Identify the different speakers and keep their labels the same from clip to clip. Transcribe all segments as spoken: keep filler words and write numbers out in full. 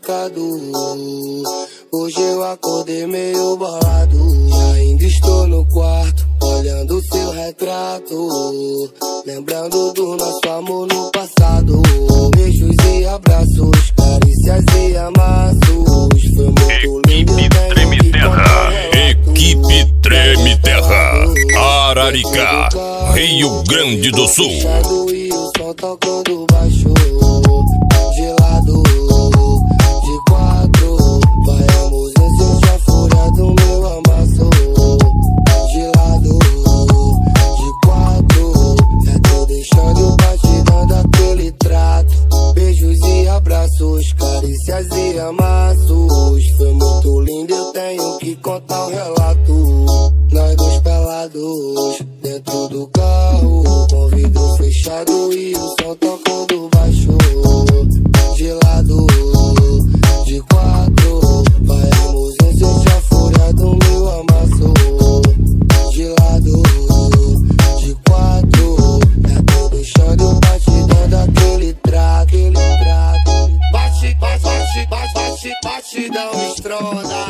Speaker 1: pecado. Hoje eu acordei meio bolado e ainda estou no quarto, olhando seu retrato, lembrando do nosso amor no passado. Beijos e abraços, carícias e amassos. Foi muito lindo.
Speaker 2: Equipe Treme Terra, Equipe Treme Terra, Araricá, Rio Grande do Sul.
Speaker 1: E o som tocando baixo, gelado, de quatro. Vaiamos em seu chafura do meu amasso. Gelado, de quatro. Já tô deixando o batidão daquele trato. Beijos e abraços, carícias e amassos. Foi muito lindo, eu tenho que contar o relato. Nós dois pelados, dentro do carro, com vidro fechado e o som tocando baixo. Gelado, de quatro. Vaiamos em seu chafura do meu amasso. Gelado, de quatro. Já tô deixando o batidão daquele trato. Aquele trato. Bate, bate, bate, bate, bate, batidão estronda.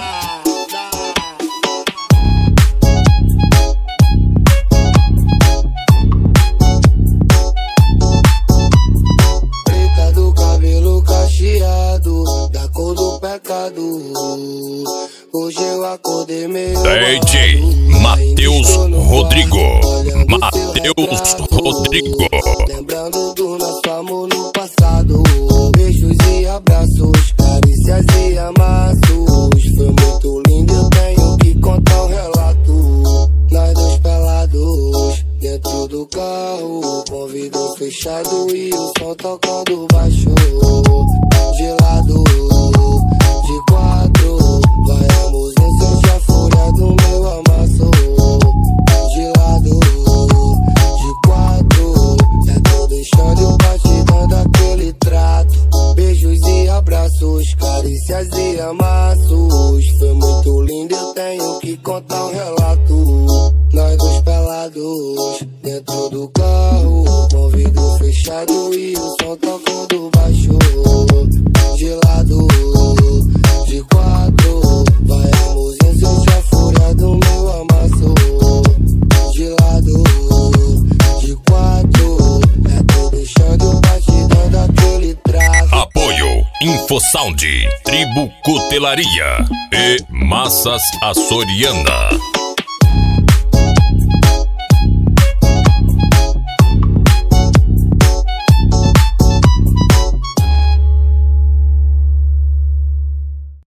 Speaker 1: Da cor do pecado. Hoje eu acordei meio
Speaker 2: D J Matheus Rodrigo, Matheus Rodrigo.
Speaker 1: Lembrando do nosso amor no passado. Beijos e abraços, carícias e amassos. Foi muito lindo, eu tenho que contar o relato. Nós dois pelados, dentro do carro, com vidro fechado e o som tocando baixo. Gelado, de quatro. Vaiamos em seu chafura do meu amasso. Gelado, de quatro. Já tô deixando o batidão daquele trato. Beijos e abraços, carícias e amassos. Foi muito lindo, eu tenho que contar o relato. Nós dois pelados, dentro do carro, com vidro fechado e o som tocando baixo. Gelado, de quatro. Vaiamos em seu chafura do meu amasso. Gelado, de quatro. Já tô deixando o batidão daquele trato.
Speaker 2: Apoio InfoSound, Tribo Cutelaria e Massas Açoriana.